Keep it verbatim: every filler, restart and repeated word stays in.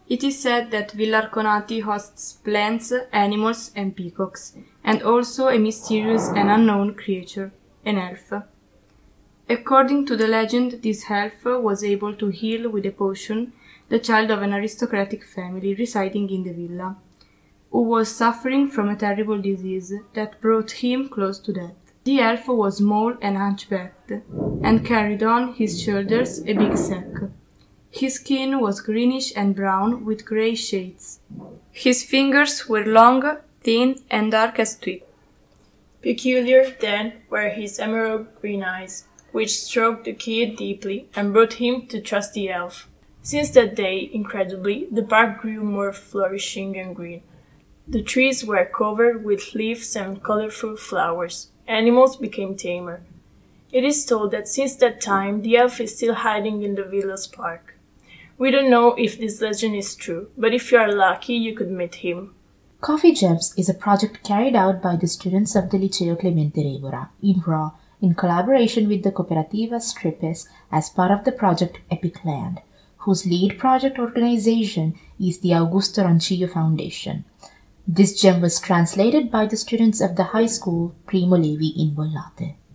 It is said that Villa Arconati hosts plants, animals, and peacocks, and also a mysterious and unknown creature, an elf. According to the legend, this elf was able to heal with a potion the child of an aristocratic family residing in the villa, who was suffering from a terrible disease that brought him close to death. The elf was small and hunchbacked, and carried on his shoulders a big sack. His skin was greenish and brown with grey shades. His fingers were long, thin, and dark as tweed. Peculiar, then, were his emerald green eyes, which stroked the kid deeply and brought him to trust the elf. Since that day, incredibly, the park grew more flourishing and green. The trees were covered with leaves and colorful flowers. Animals became tamer. It is told that since that time, the elf is still hiding in the villa's park. We don't know if this legend is true, but if you are lucky, you could meet him. Coffee Gems is a project carried out by the students of the Liceo Clemente Rebora in Rho in collaboration with the Cooperativa Stripes as part of the project Epic Land, whose lead project organization is the Augusto Roncillo Foundation. This gem was translated by the students of the high school Primo Levi in Bollate.